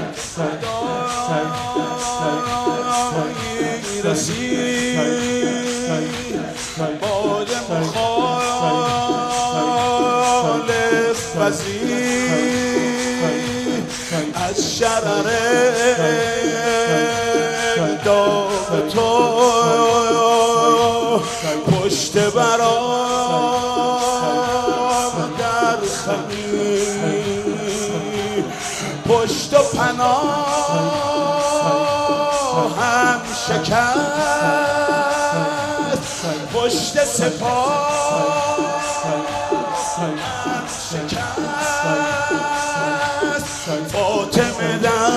فدایی رسید باد مخالف وزید از شرر داغ تو پشت برام در خمیر پشت و پناهم شکست پشت سپاه هم شکست فاطمه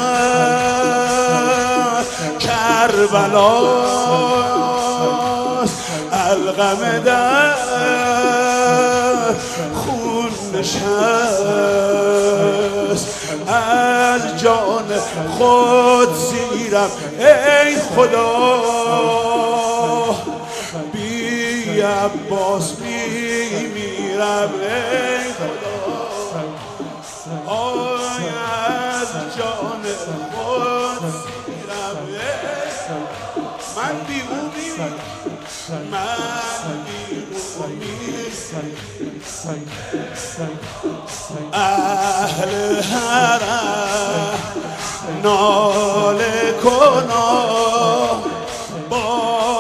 در کربلاست القم در خون نشست از جان خود زیرم ای خدا بی عباس میمیرم ای خدا آی از جان خود زیرم من بی او میمیرم من بی او میمیرم اهل حرم ناله کنا با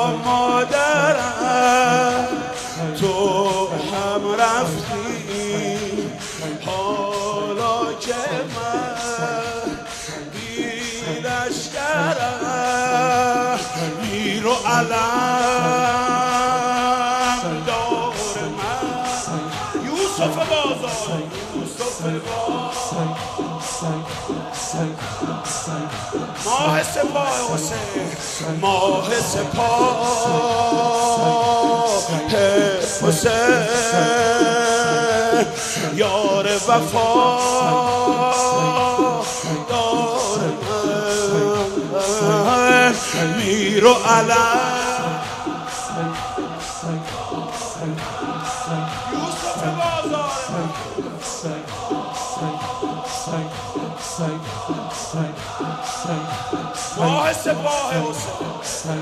مادرم تو هم رفتی حالا که من بی لشکرم میر و علم دور من یوسف بازار یوسف بازار ماه سپاه حسین ماه سپاه حسین یار وفا دار من میر و علم یوسف بازار ماه سپاه حسین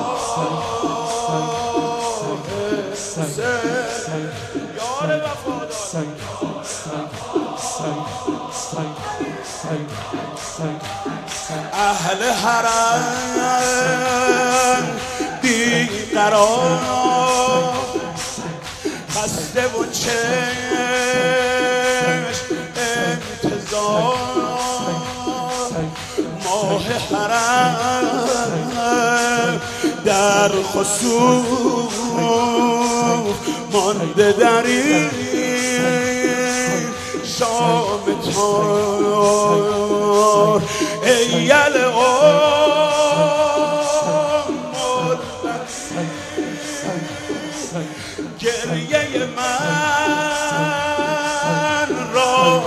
یار وفادار اهل حرم بیقرار خسته و چشم انتظار ماه حرم در خسوف مانده در این شام تار ایل گریه من را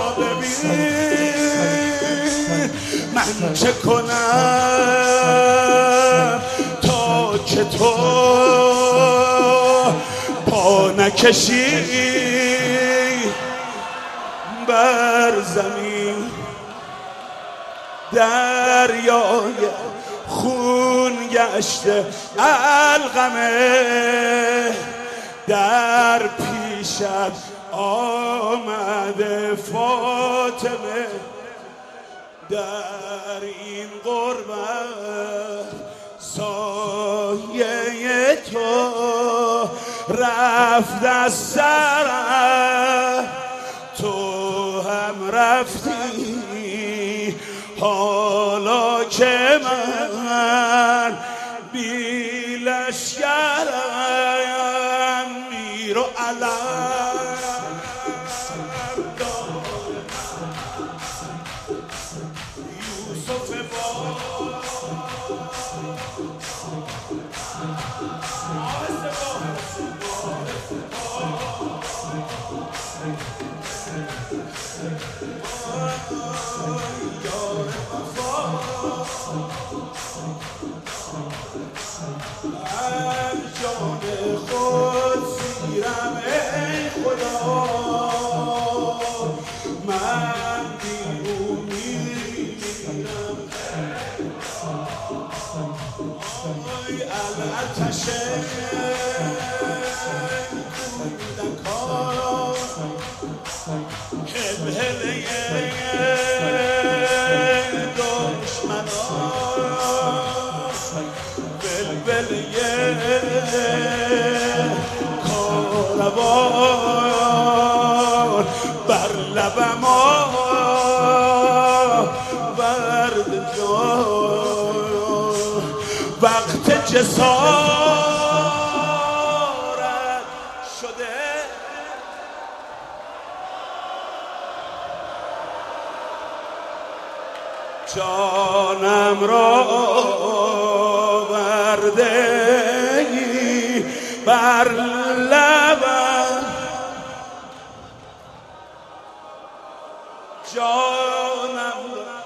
ببین من چه کنم تا که تو پا نکشی بر زمین دریای خون گشته القمه در پیشت آمده فاطمه در این غربت سایه تو رفت از سرم تو هم رفتی حالا که من بی لشکرم میر و علم یوسف جان خود زیرم ای خدا من بی او میمیرم آتش کودکان هلهله دشمنان بلبله کاروان بر لبم آورد جان وقت جسارت شده جانم را آوردگی بر لبم جانم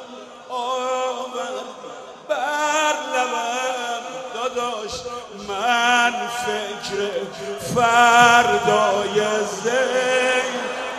آورد بر لبم داداش من فکر فردای زین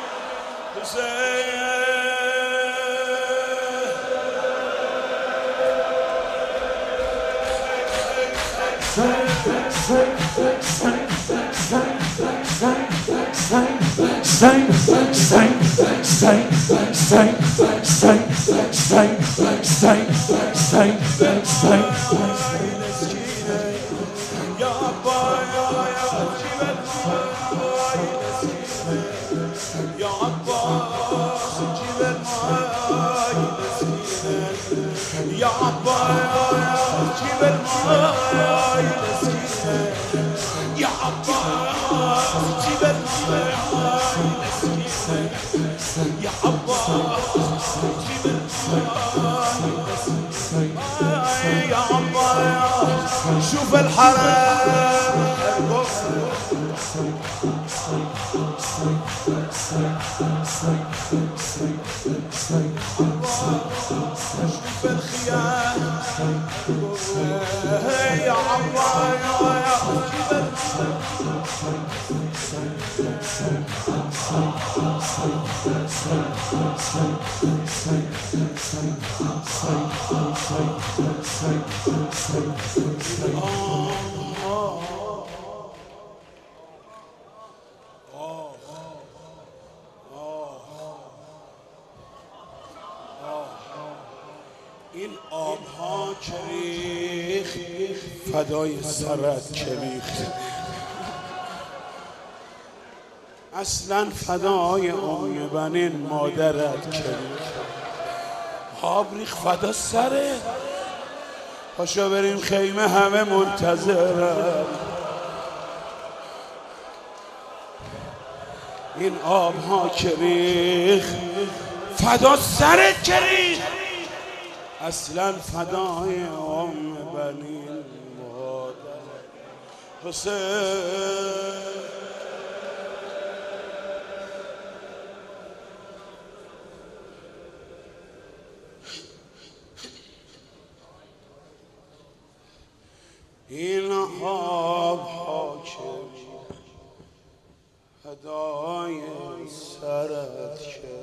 يا عباس جيب الماي مسكينة يا عباس جيب الماي مسكينة يا عباس جيب الماي مسكينة يا عباس شوف الحرام شوف الخيام يا عباس این آبها که ریخت فدای سرت که ریخت اصلا فدای ام بنین مادرت که ریخت آب ریخت فدا سره پاشا بریم خیمه همه منتظرن این آبها که ریخت فدا سرت که ریخت اصلا فدای ام بنین مادر حسین این آبها که فدای سرت